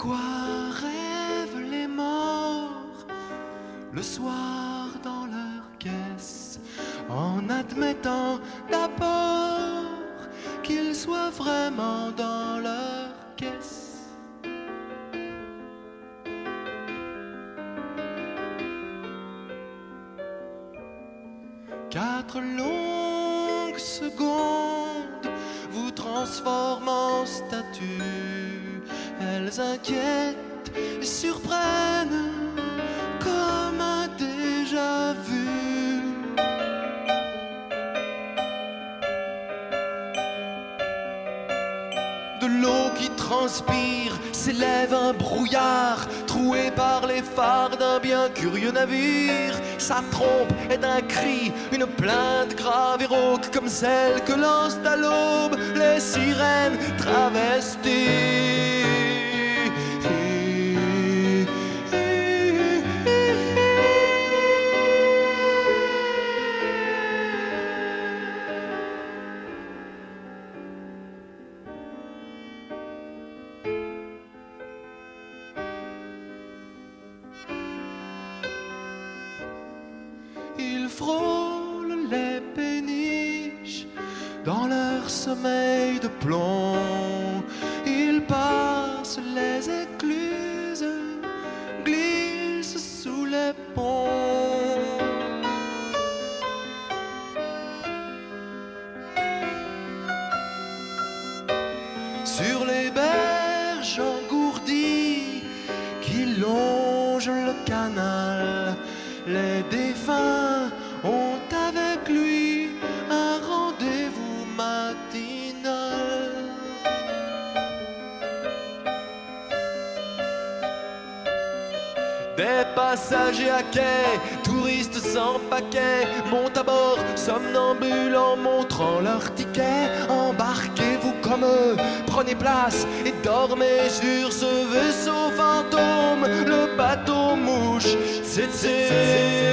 quoi rêvent les morts le soir dans leur caisse, en admettant d'abord qu'ils soient vraiment dans leur caisse. Quatre longues secondes vous transforment en statue. Elles inquiètent et surprennent comme un déjà-vu. De l'eau qui transpire s'élève un brouillard troué par les phares d'un bien curieux navire. Sa trompe est un cri, une plainte grave et rauque comme celle que lancent à l'aube les sirènes travesties. Ils frôlent les péniches dans leur sommeil de plomb. Ils passent les écluses, glissent sous les ponts. Sur les berges engourdies qui longent le canal, les défunts ont avec lui un rendez-vous matinal. Des passagers à quai, touristes sans paquet, montent à bord, somnambules en montrant leur ticket. Embarquez-vous comme eux, prenez place et dormez sur ce vaisseau fantôme, le bateau mouche. C'est